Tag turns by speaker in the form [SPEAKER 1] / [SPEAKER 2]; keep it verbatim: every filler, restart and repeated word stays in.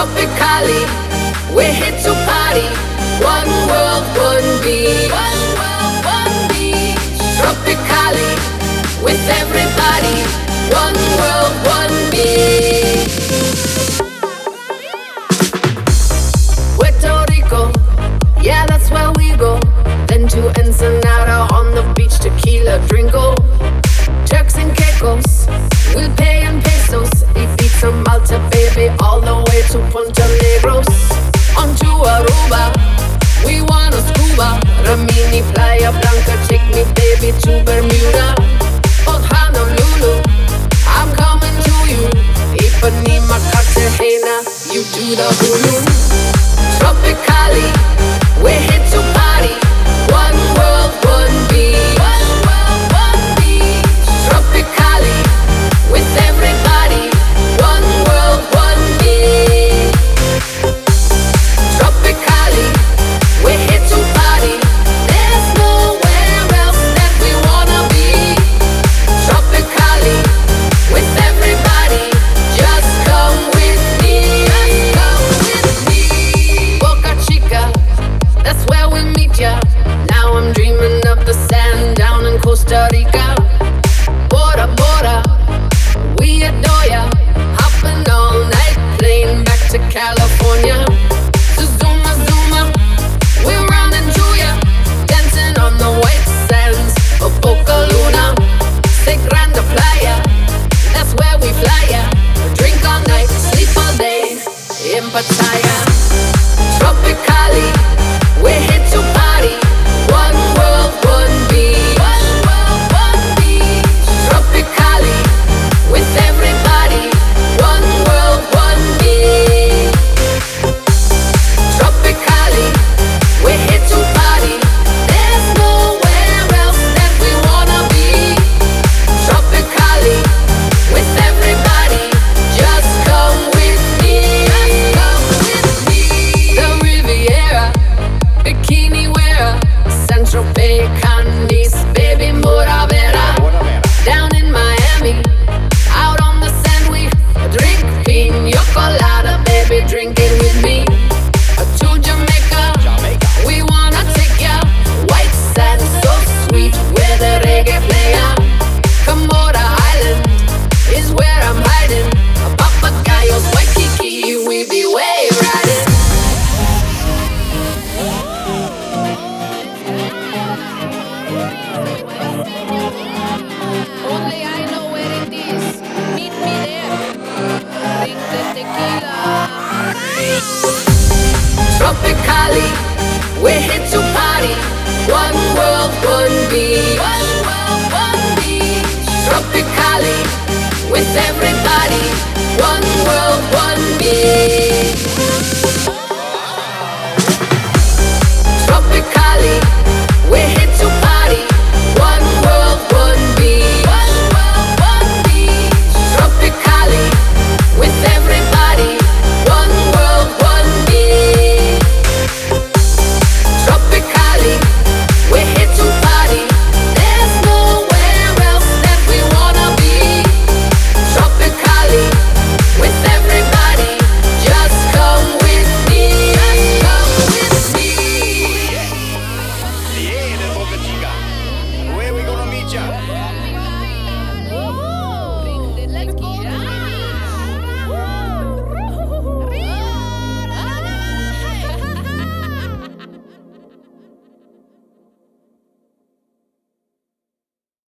[SPEAKER 1] Tropically, we're here to party. One world, one beach. One world, one beach. Tropically, with everybody. One world, one beach. Puerto Rico, yeah, that's where we go. Then to Ensenada on the beach, tequila drinko. Turks and Caicos, we'll pay in pesos. Ibiza, Malta, baby, all the way to Punta Negros. On to Aruba, we wanna scuba. Rimini, Playa Blanca, take me, baby, to Bermuda. Old Honolulu, I'm coming to you. Ipanema, Cartagena, you do the hulu. Tropically, we're here to party. One world, one beach. One world, one beach. Tropically, with everybody. One world, one beach. Tropically, we're here to party. There's nowhere else that we wanna be. Tropically, with everybody. Just come with me. Just come with me. Boca Chica, that's where we meet ya. Now I'm dreaming of the sand down in Costa Rica. Bora Bora, we adore ya. Hopping all night, plane back to California. Zuma Zuma, we're running to ya. Dancing on the white sands of Boca Luna. Se Grande Playa, that's where we fly ya. Drink all night, sleep all day in Pattaya. Tropically, we're here to party. One world, one beach. One world, one beach. Tropically, with everybody. One world, one beach. Tropically, we're here to party. There's nowhere else that we wanna be. Tropically, with everybody. Just come with me. Just come with me. The Riviera, bikini wearer, Saint-Tropez, Candice, baby, Mora Vera. Down in Miami, out on the sand, we drink pina colada, baby, drink it with me. To Jamaica, we wanna take ya. White sand, so sweet, where the reggae player. Comoda Island is where I'm hiding. Papagayos, Waikiki, we be wave riding. Only I know where it is. Meet me there. Drink the tequila. Tropically, we're here to party. One world, one beach. One world, one beach. Tropically, with everybody. One world, one beach.